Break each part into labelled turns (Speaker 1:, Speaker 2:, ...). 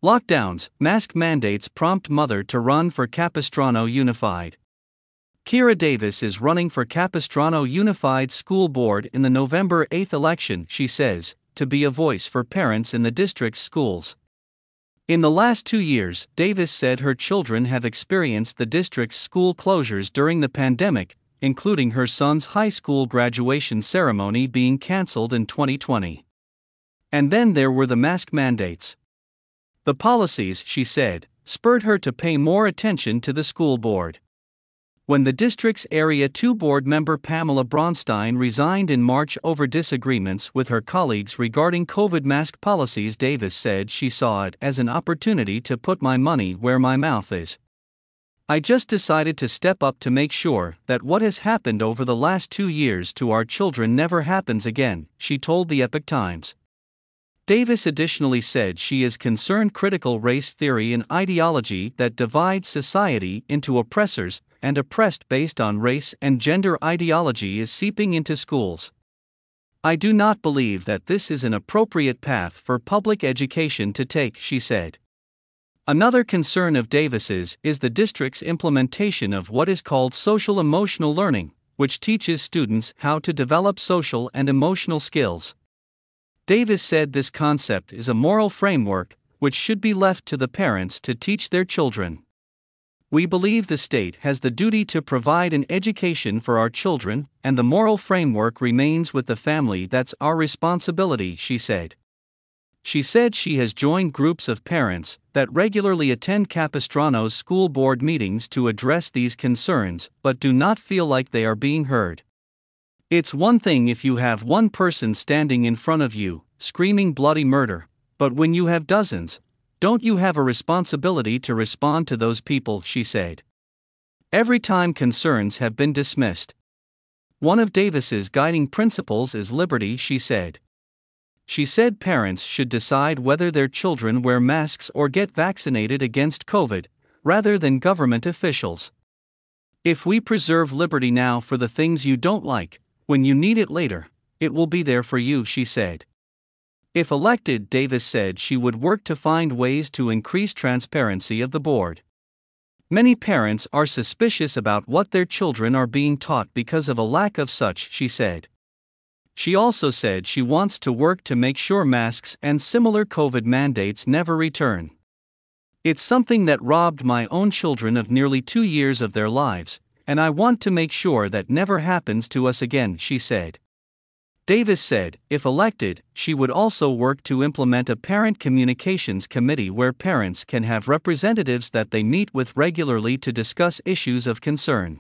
Speaker 1: Lockdowns, mask mandates prompt mother to run for Capistrano Unified. Kira Davis is running for Capistrano Unified School Board in the November 8 election, she says, to be a voice for parents in the district's schools. In the last 2 years, Davis said her children have experienced the district's school closures during the pandemic, including her son's high school graduation ceremony being cancelled in 2020. And then there were the mask mandates. The policies, she said, spurred her to pay more attention to the school board. When the district's Area 2 board member Pamela Braunstein resigned in March over disagreements with her colleagues regarding COVID mask policies, Davis said she saw it as an opportunity to put my money where my mouth is. I just decided to step up to make sure that what has happened over the last 2 years to our children never happens again, she told the Epoch Times. Davis additionally said she is concerned critical race theory and ideology that divides society into oppressors and oppressed based on race and gender ideology is seeping into schools. I do not believe that this is an appropriate path for public education to take, she said. Another concern of Davis's is the district's implementation of what is called social-emotional learning, which teaches students how to develop social and emotional skills. Davis said this concept is a moral framework which should be left to the parents to teach their children. We believe the state has the duty to provide an education for our children, and the moral framework remains with the family. That's our responsibility, she said. She said she has joined groups of parents that regularly attend Capistrano's school board meetings to address these concerns, but do not feel like they are being heard. It's one thing if you have one person standing in front of you, screaming bloody murder, but when you have dozens, don't you have a responsibility to respond to those people, she said. Every time concerns have been dismissed. One of Davis's guiding principles is liberty, she said. She said parents should decide whether their children wear masks or get vaccinated against COVID, rather than government officials. If we preserve liberty now for the things you don't like, when you need it later, it will be there for you, she said. If elected, Davis said she would work to find ways to increase transparency of the board. Many parents are suspicious about what their children are being taught because of a lack of such, she said. She also said she wants to work to make sure masks and similar COVID mandates never return. It's something that robbed my own children of nearly 2 years of their lives, and I want to make sure that never happens to us again, she said. Davis said, if elected, she would also work to implement a parent communications committee where parents can have representatives that they meet with regularly to discuss issues of concern.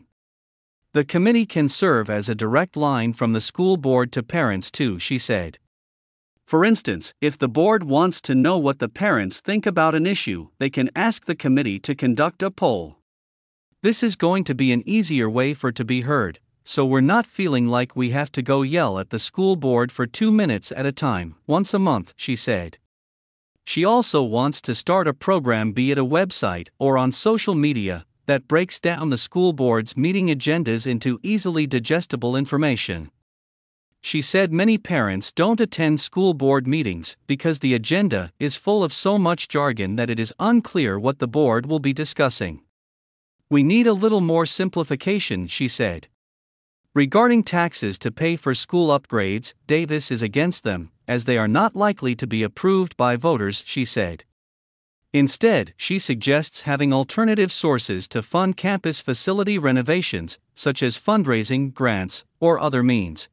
Speaker 1: The committee can serve as a direct line from the school board to parents too, she said. For instance, if the board wants to know what the parents think about an issue, they can ask the committee to conduct a poll. This is going to be an easier way for it to be heard, so we're not feeling like we have to go yell at the school board for 2 minutes at a time, once a month, she said. She also wants to start a program, be it a website or on social media, that breaks down the school board's meeting agendas into easily digestible information. She said many parents don't attend school board meetings because the agenda is full of so much jargon that it is unclear what the board will be discussing. We need a little more simplification, she said. Regarding taxes to pay for school upgrades, Davis is against them, as they are not likely to be approved by voters, she said. Instead, she suggests having alternative sources to fund campus facility renovations, such as fundraising, grants, or other means.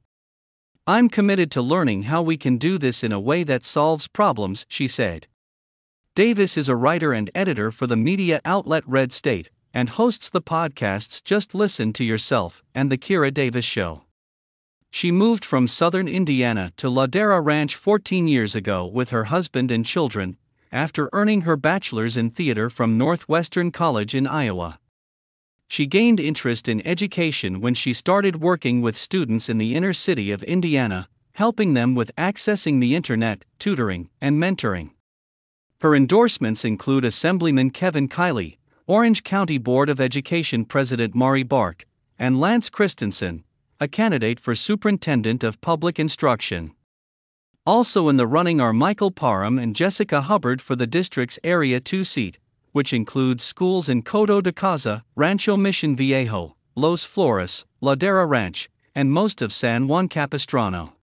Speaker 1: I'm committed to learning how we can do this in a way that solves problems, she said. Davis is a writer and editor for the media outlet Red State, and hosts the podcasts Just Listen to Yourself and The Kira Davis Show. She moved from southern Indiana to Ladera Ranch 14 years ago with her husband and children, after earning her bachelor's in theater from Northwestern College in Iowa. She gained interest in education when she started working with students in the inner city of Indiana, helping them with accessing the internet, tutoring, and mentoring. Her endorsements include Assemblyman Kevin Kiley, Orange County Board of Education President Mari Bark, and Lance Christensen, a candidate for Superintendent of Public Instruction. Also in the running are Michael Parham and Jessica Hubbard for the district's Area 2 seat, which includes schools in Coto de Caza, Rancho Mission Viejo, Los Flores, Ladera Ranch, and most of San Juan Capistrano.